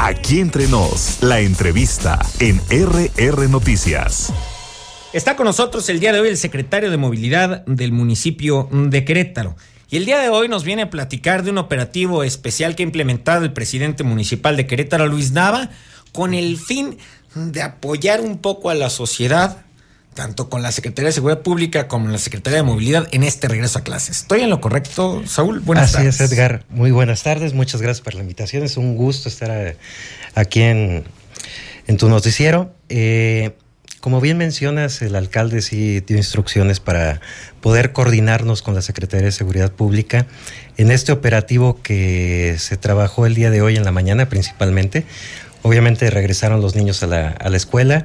Aquí entre nos, la entrevista en RR Noticias. Está con nosotros el día de hoy el secretario de Movilidad del municipio de Querétaro. Y el día de hoy nos viene a platicar de un operativo especial que ha implementado el presidente municipal de Querétaro, Luis Nava, con el fin de apoyar un poco a la sociedad, tanto con la Secretaría de Seguridad Pública como la Secretaría de Movilidad en este regreso a clases. ¿Estoy en lo correcto, Saúl? Buenas tardes. Así es, Edgar. Muy buenas tardes. Muchas gracias por la invitación. Es un gusto estar aquí en tu noticiero. Como bien mencionas, el alcalde sí dio instrucciones para poder coordinarnos con la Secretaría de Seguridad Pública en este operativo que se trabajó el día de hoy en la mañana principalmente. Obviamente regresaron los niños a la escuela.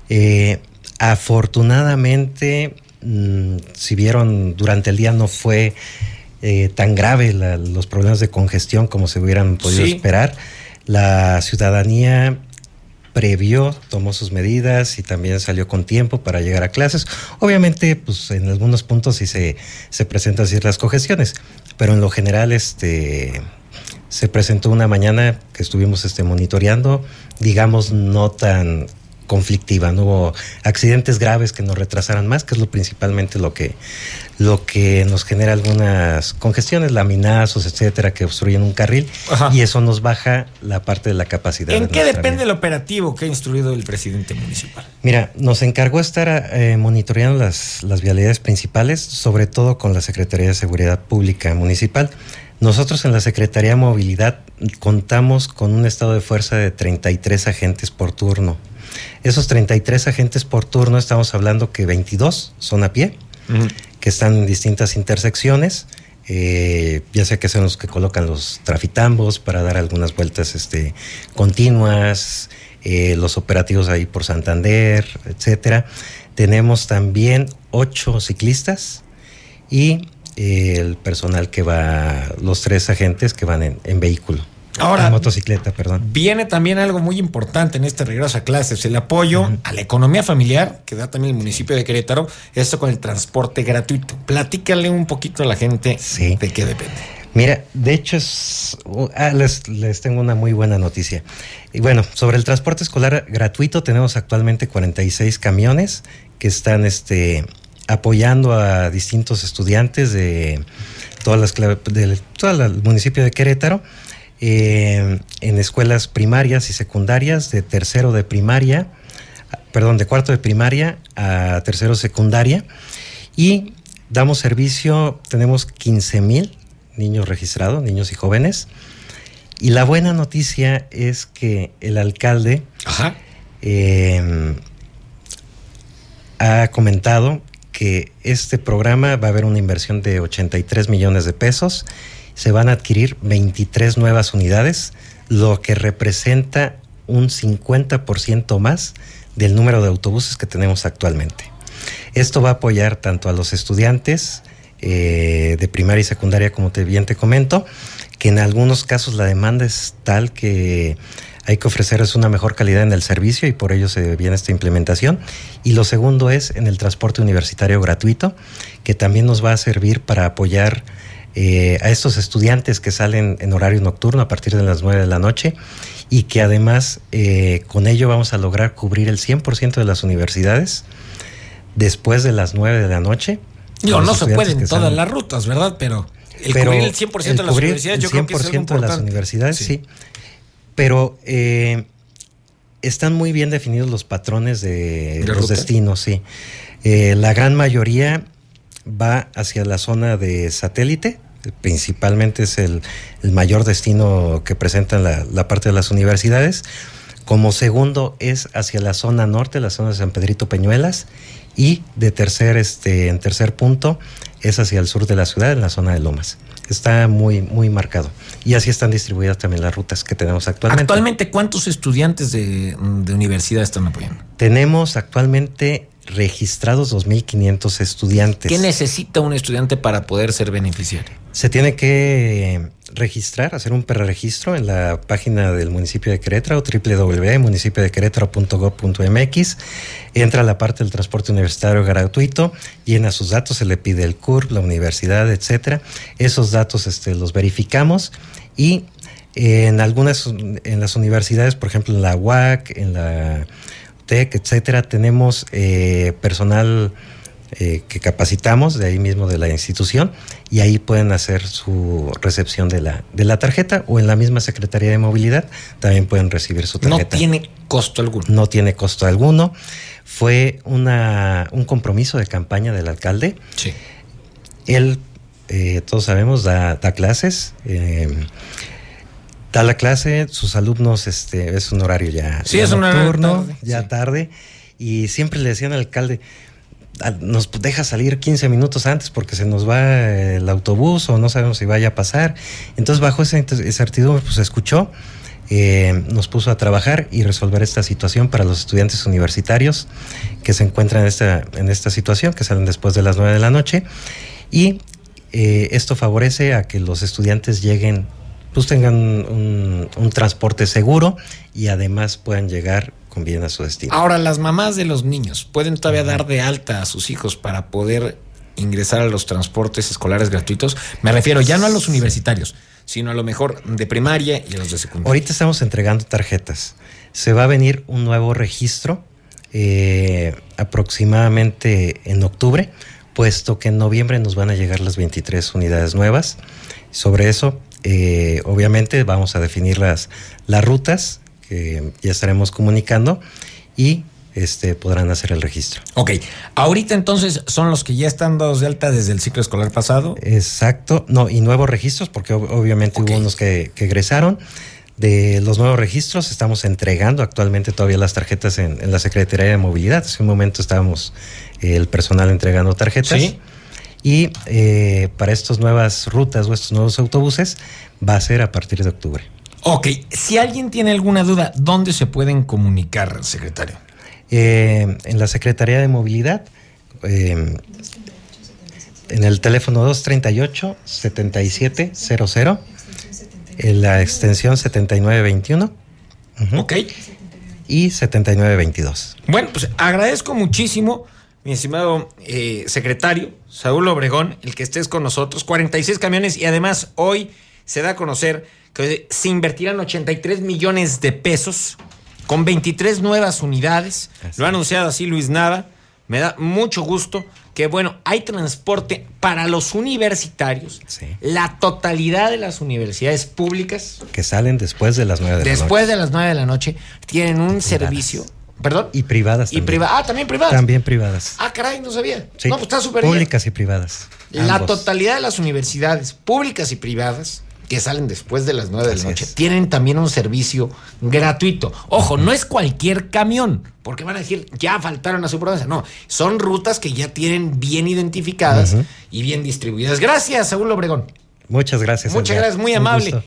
Afortunadamente, si vieron, durante el día no fue tan grave los problemas de congestión como se hubieran podido esperar. La ciudadanía previó, tomó sus medidas y también salió con tiempo para llegar a clases. Obviamente, pues en algunos puntos sí se presentan ciertas congestiones, pero en lo general se presentó una mañana que estuvimos monitoreando, digamos, no tan conflictiva, no hubo accidentes graves que nos retrasaran más, que es principalmente lo que nos genera algunas congestiones, laminazos, etcétera, que obstruyen un carril. Ajá. Y eso nos baja la parte de la capacidad. ¿En qué depende el operativo que ha instruido el presidente municipal? Mira, nos encargó estar monitoreando las vialidades principales, sobre todo con la Secretaría de Seguridad Pública Municipal. Nosotros en la Secretaría de Movilidad contamos con un estado de fuerza de 33 agentes por turno. Esos 33 agentes por turno, estamos hablando que 22 son a pie, que están en distintas intersecciones, ya sea que son los que colocan los trafitambos para dar algunas vueltas continuas, los operativos ahí por Santander, etcétera. Tenemos también 8 ciclistas y el personal que va, los 3 agentes que van en vehículo. Ahora, en motocicleta, perdón. Viene también algo muy importante en este regreso a clases, el apoyo a la economía familiar que da también el municipio de Querétaro, esto con el transporte gratuito. Platícale un poquito a la gente de qué depende. Mira, de hecho les tengo una muy buena noticia. Y bueno, sobre el transporte escolar gratuito tenemos actualmente 46 camiones que están apoyando a distintos estudiantes de todo el municipio de Querétaro. En escuelas primarias y secundarias, de cuarto de primaria a tercero secundaria, y damos servicio, tenemos 15,000 niños registrados, niños y jóvenes, y la buena noticia es que el alcalde ha comentado que este programa va a haber una inversión de 83 millones de pesos. Se van a adquirir 23 nuevas unidades, lo que representa un 50% más del número de autobuses que tenemos actualmente. Esto va a apoyar tanto a los estudiantes de primaria y secundaria, como bien te comento, que en algunos casos la demanda es tal que hay que ofrecerles una mejor calidad en el servicio y por ello se viene esta implementación. Y lo segundo es en el transporte universitario gratuito, que también nos va a servir para apoyar a estos estudiantes que salen en horario nocturno a partir de las 9 de la noche y que además con ello vamos a lograr cubrir el 100% de las universidades después de las 9 de la noche. No se pueden todas las rutas, ¿verdad? Pero cubrir el 100% de las universidades, yo creo que es algo importante. De las universidades, sí. Pero están muy bien definidos los patrones de los destinos, sí. La gran mayoría va hacia la zona de satélite, principalmente es el mayor destino que presentan la parte de las universidades. Como segundo es hacia la zona norte, la zona de San Pedrito Peñuelas, y en tercer punto es hacia el sur de la ciudad, en la zona de Lomas. Está muy, muy marcado. Y así están distribuidas también las rutas que tenemos actualmente. ¿Actualmente cuántos estudiantes de universidad están apoyando? Tenemos actualmente registrados 2,500 estudiantes. ¿Qué necesita un estudiante para poder ser beneficiario? Se tiene que registrar, hacer un preregistro en la página del municipio de Querétaro, www.municipiodequerétaro.gov.mx. Entra a la parte del transporte universitario gratuito, llena sus datos, se le pide el CURP, la universidad, etcétera. Esos datos los verificamos y En las universidades, por ejemplo, en la UAC, en la TEC, etcétera, tenemos personal que capacitamos de ahí mismo de la institución, y ahí pueden hacer su recepción de la tarjeta, o en la misma Secretaría de Movilidad también pueden recibir su tarjeta. No tiene costo alguno. No tiene costo alguno. Fue un compromiso de campaña del alcalde. Sí. Él, todos sabemos, da clases. Da la clase, sus alumnos, es un horario ya, sí, ya es nocturno, tarde, ya sí. tarde, y siempre le decían al alcalde, nos deja salir 15 minutos antes porque se nos va el autobús o no sabemos si vaya a pasar. Entonces, bajo esa incertidumbre, pues escuchó, nos puso a trabajar y resolver esta situación para los estudiantes universitarios que se encuentran en esta situación, que salen después de las 9 de la noche, y esto favorece a que los estudiantes lleguen, pues tengan un transporte seguro, y además puedan llegar con bien a su destino. Ahora, las mamás de los niños pueden todavía dar de alta a sus hijos para poder ingresar a los transportes escolares gratuitos. Me refiero ya no a los universitarios, sino a lo mejor de primaria y a los de secundaria. Ahorita estamos entregando tarjetas. Se va a venir un nuevo registro aproximadamente en octubre, puesto que en noviembre nos van a llegar las 23 unidades nuevas. Sobre eso, obviamente vamos a definir las rutas que ya estaremos comunicando, y podrán hacer el registro. Ok, ahorita entonces son los que ya están dados de alta desde el ciclo escolar pasado. Exacto, no, y nuevos registros, porque obviamente hubo unos que egresaron. De los nuevos registros estamos entregando actualmente todavía las tarjetas en la Secretaría de Movilidad. Hace un momento estábamos el personal entregando tarjetas. Sí. Y para estas nuevas rutas o estos nuevos autobuses va a ser a partir de octubre. Ok, si alguien tiene alguna duda, ¿dónde se pueden comunicar, secretario? En la Secretaría de Movilidad, en el teléfono 238-7700, en la extensión 7921. Ok. Y 7922. Bueno, pues agradezco muchísimo, mi estimado secretario Saúl Obregón, el que estés con nosotros. 46 camiones, y además hoy se da a conocer que se invertirán 83 millones de pesos con 23 nuevas unidades. Lo ha anunciado así Luis Nava. Me da mucho gusto que, bueno, hay transporte para los universitarios. Sí. La totalidad de las universidades públicas, Que salen después de las 9 de la noche. después de las 9 de la noche, tienen un servicio. ¿Perdón? Y privadas también. También privadas. También privadas. Ah, caray, no sabía. Sí. No, pues está súper bien. Públicas y privadas. La ambos. totalidad de las universidades públicas y privadas que salen después de las 9 de la Así noche es. tienen también un servicio gratuito. Ojo, no es cualquier camión, porque van a decir, ya faltaron a su promesa. No, son rutas que ya tienen bien identificadas y bien distribuidas. Gracias, Saúl Obregón. Muchas gracias. Muchas Edgar. gracias, muy Un amable. gusto.